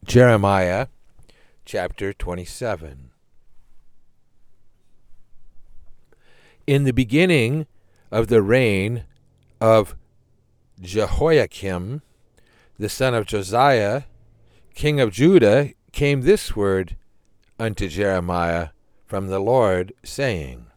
Jeremiah chapter 27. In the beginning of the reign of Jehoiakim, the son of Josiah, king of Judah, came this word unto Jeremiah from the Lord, saying,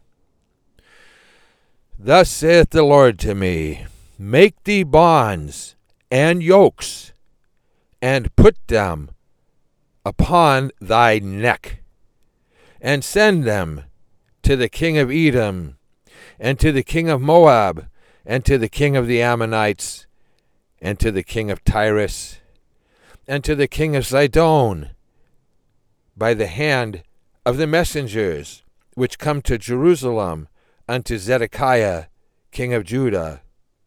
Thus saith the Lord to me, Make thee bonds and yokes, and put them upon thy neck, and send them to the king of Edom, and to the king of Moab, and to the king of the Ammonites, and to the king of Tyrus, and to the king of Zidon, by the hand of the messengers which come to Jerusalem unto Zedekiah king of Judah,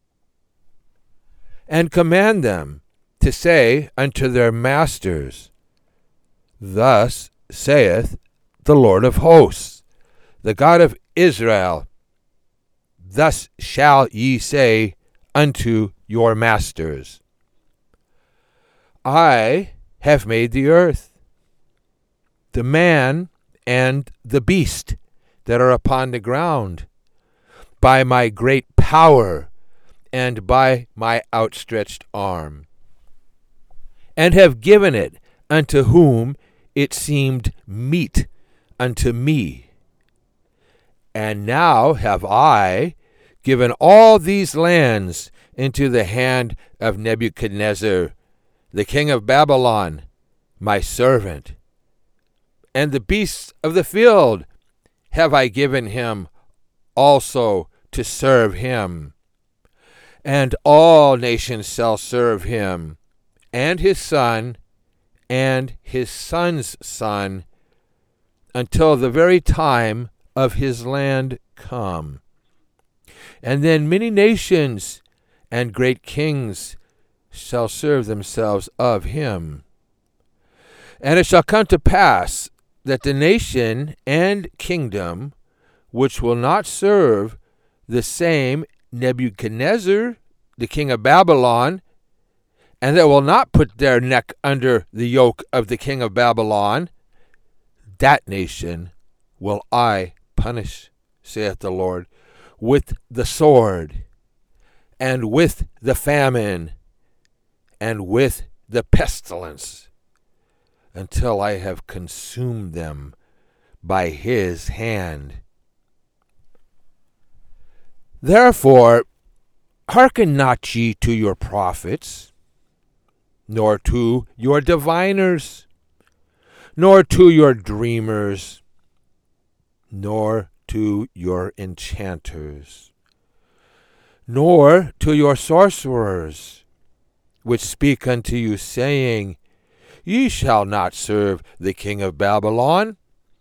and command them to say unto their masters, Thus saith the Lord of hosts, the God of Israel, Thus shall ye say unto your masters, I have made the earth, the man and the beast that are upon the ground, by my great power and by my outstretched arm, and have given it unto whom it seemed meet unto me. And now have I given all these lands into the hand of Nebuchadnezzar, the king of Babylon, my servant. And the beasts of the field have I given him also to serve him. And all nations shall serve him, and his son, and his son's son, until the very time of his land come. And then many nations and great kings shall serve themselves of him. And it shall come to pass that the nation and kingdom which will not serve the same Nebuchadnezzar, the king of Babylon, and that will not put their neck under the yoke of the king of Babylon, that nation will I punish, saith the Lord, with the sword, and with the famine, and with the pestilence, until I have consumed them by his hand. Therefore, hearken not ye to your prophets, nor to your diviners, nor to your dreamers, nor to your enchanters, nor to your sorcerers, which speak unto you, saying, Ye shall not serve the king of Babylon.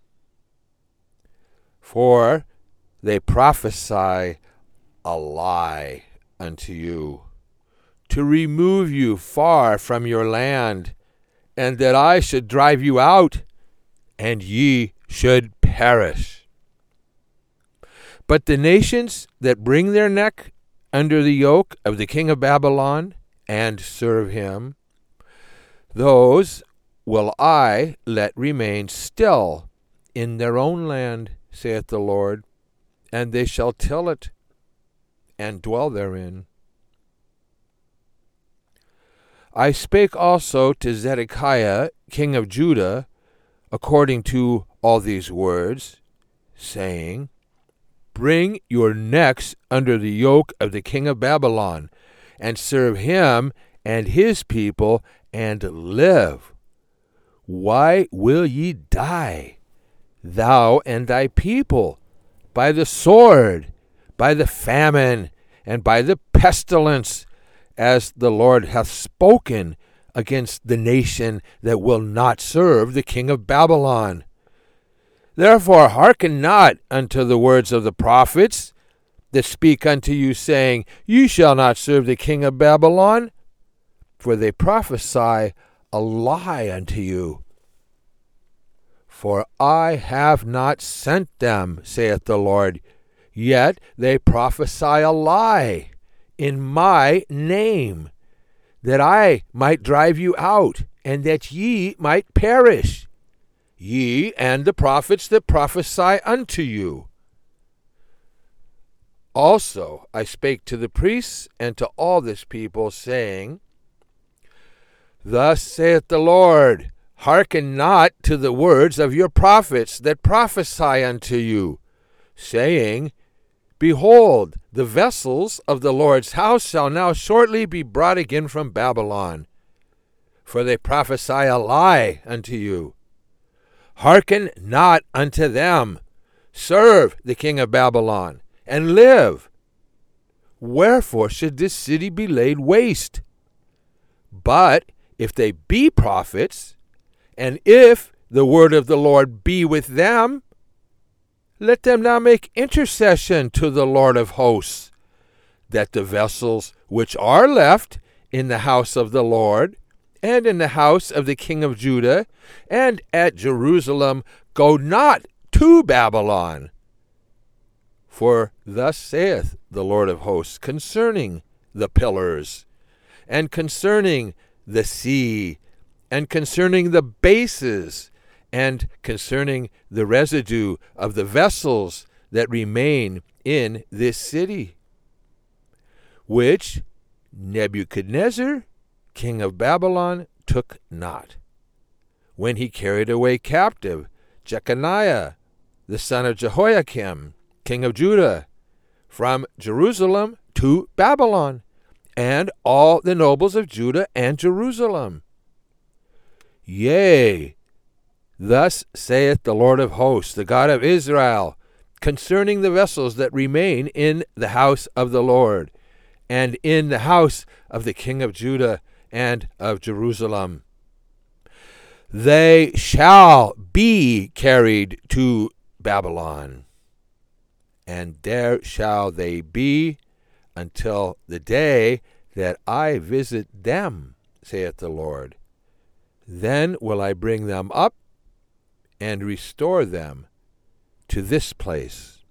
For they prophesy a lie unto you, to remove you far from your land, and that I should drive you out, and ye should perish. But the nations that bring their neck under the yoke of the king of Babylon, and serve him, those will I let remain still in their own land, saith the Lord, and they shall till it, and dwell therein. I spake also to Zedekiah king of Judah according to all these words, saying, Bring your necks under the yoke of the king of Babylon, and serve him and his people, and live. Why will ye die, thou and thy people, by the sword, by the famine, and by the pestilence, as the Lord hath spoken against the nation that will not serve the king of Babylon? Therefore hearken not unto the words of the prophets that speak unto you, saying, Ye shall not serve the king of Babylon, for they prophesy a lie unto you. For I have not sent them, saith the Lord, yet they prophesy a lie in my name. that I might drive you out, and that ye might perish, ye and the prophets that prophesy unto you. Also I spake to the priests and to all this people, saying, Thus saith the Lord, hearken not to the words of your prophets that prophesy unto you, saying, Behold, the vessels of the Lord's house shall now shortly be brought again from Babylon. For they prophesy a lie unto you. Hearken not unto them. Serve the king of Babylon, and live. Wherefore should this city be laid waste? But if they be prophets, and if the word of the Lord be with them, let them now make intercession to the Lord of hosts, that the vessels which are left in the house of the Lord, and in the house of the king of Judah, and at Jerusalem, go not to Babylon. For thus saith the Lord of hosts concerning the pillars, and concerning the sea, and concerning the bases, and concerning the residue of the vessels that remain in this city, which Nebuchadnezzar, king of Babylon, took not, when he carried away captive Jeconiah, the son of Jehoiakim, king of Judah, from Jerusalem to Babylon, and all the nobles of Judah and Jerusalem. Yea, thus saith the Lord of hosts, the God of Israel, concerning the vessels that remain in the house of the Lord, and in the house of the king of Judah and of Jerusalem. They shall be carried to Babylon, and there shall they be until the day that I visit them, saith the Lord. Then will I bring them up and restore them to this place.